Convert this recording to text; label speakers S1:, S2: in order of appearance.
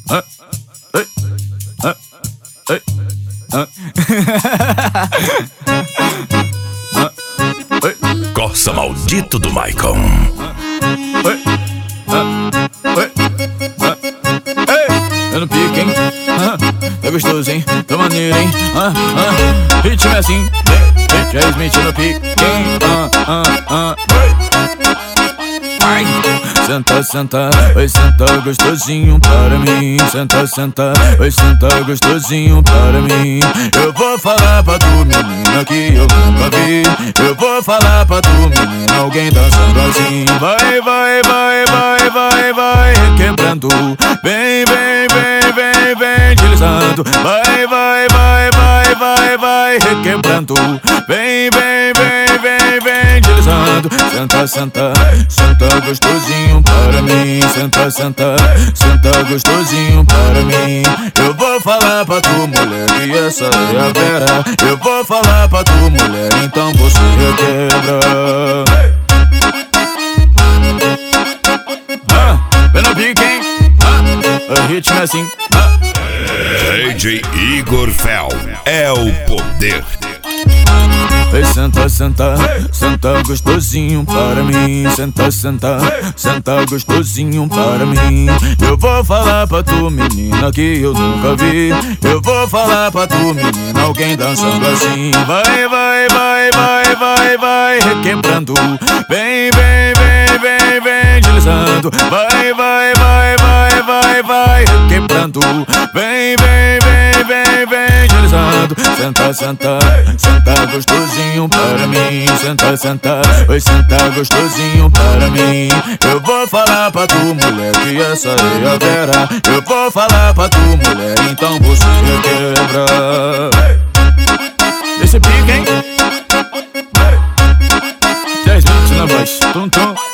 S1: Corsa maldito do Maicon.
S2: Eu no pique, hein? Tá gostoso, hein? Tá maneiro, hein? Ritmo é assim, J. Smith no pique, hein? Vai! Senta, senta, vai sentar gostosinho para mim. Senta, senta, vai sentar gostosinho para mim. Eu vou falar pra tu, menina, que eu nunca vi. Eu vou falar pra tu, menina, alguém dançando assim. Vai, vai, vai, vai, vai, vai, requebrando. Vem, vem, vem, vem, vem, deslizando. Vai, vai, vai, vai, vai, vai, requebrando. Vem, vem, vem, vem, vem, deslizando. Senta, senta, senta gostosinho para mim. Senta, senta, senta gostosinho para mim. Eu vou falar pra tu, mulher, que essa é a vera. Eu vou falar pra tu, mulher, então você requebra. Vem no pique, hein? O ritmo é assim.
S1: DJ Igor Fel é o poder.
S2: Vai senta, senta, senta gostosinho para mim. Senta, senta, senta gostosinho para mim. Eu vou falar pra tu, menina, que eu nunca vi. Eu vou falar pra tu, menina, alguém dançando assim. Vai, vai, vai, vai, vai, vai, requebrando. Vem, vem, vem, vem, vem, deslizando. Vai, vai, vai, vai, vai, vai, requebrando. Vem, vem, vem, vem, vem, deslizando. Senta, senta, senta gostosinho para mim. Senta, senta, vai sentar gostosinho para mim. Eu vou falar pra tu, mulher, que essa é a vera. Eu vou falar pra tu, mulher, então você quebra. Esse pique, hein? J. Smith na voz, tum tum.